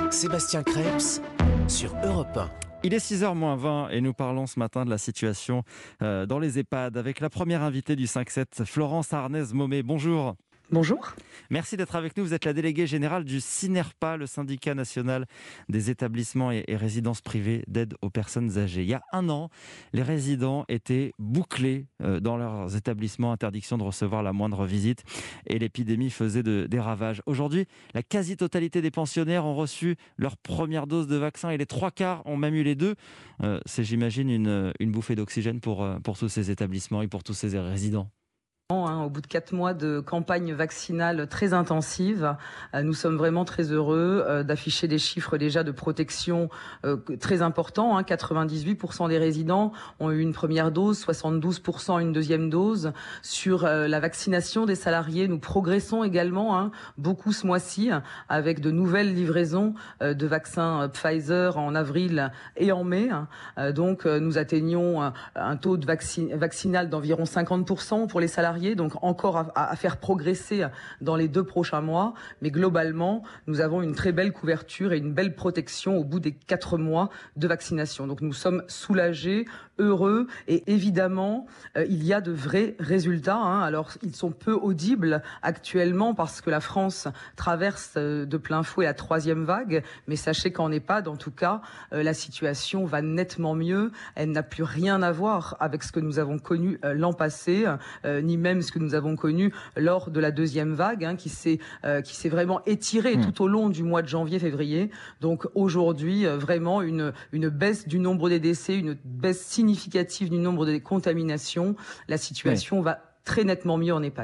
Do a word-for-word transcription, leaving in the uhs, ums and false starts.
Sébastien Krebs sur Europe un. Il est six heures moins vingt et nous parlons ce matin de la situation euh, dans les EHPAD avec la première invitée du cinq sept, Florence Arnez-Momé. Bonjour. Bonjour. Merci d'être avec nous. Vous êtes la déléguée générale du SINERPA, le syndicat national des établissements et, et résidences privées d'aide aux personnes âgées. Il y a un an, les résidents étaient bouclés euh, dans leurs établissements, interdiction de recevoir la moindre visite et l'épidémie faisait de, des ravages. Aujourd'hui, la quasi-totalité des pensionnaires ont reçu leur première dose de vaccin et les trois quarts ont même eu les deux. Euh, c'est, j'imagine, une, une bouffée d'oxygène pour, pour tous ces établissements et pour tous ces résidents. Au bout de quatre mois de campagne vaccinale très intensive, nous sommes vraiment très heureux d'afficher des chiffres déjà de protection très importants. quatre-vingt-dix-huit pour cent des résidents ont eu une première dose, soixante-douze pour cent une deuxième dose. Sur la vaccination des salariés, nous progressons également beaucoup ce mois-ci avec de nouvelles livraisons de vaccins Pfizer en avril et en mai. Donc nous atteignons un taux de vaccin, vaccinal d'environ cinquante pour cent pour les salariés. Donc encore à, à faire progresser dans les deux prochains mois. Mais globalement, nous avons une très belle couverture et une belle protection au bout des quatre mois de vaccination. Donc nous sommes soulagés, heureux et évidemment, euh, il y a de vrais résultats. Hein. Alors ils sont peu audibles actuellement parce que la France traverse euh, de plein fouet la troisième vague. Mais sachez qu'en EHPAD, en tout cas, euh, la situation va nettement mieux. Elle n'a plus rien à voir avec ce que nous avons connu euh, l'an passé, euh, ni même ce que nous avons connu lors de la deuxième vague, hein, qui s'est euh, qui s'est vraiment étirée mmh. tout au long du mois de janvier-février. Donc aujourd'hui, euh, vraiment une une baisse du nombre des décès, une baisse significative du nombre des contaminations. La situation oui. va très nettement mieux en EHPAD.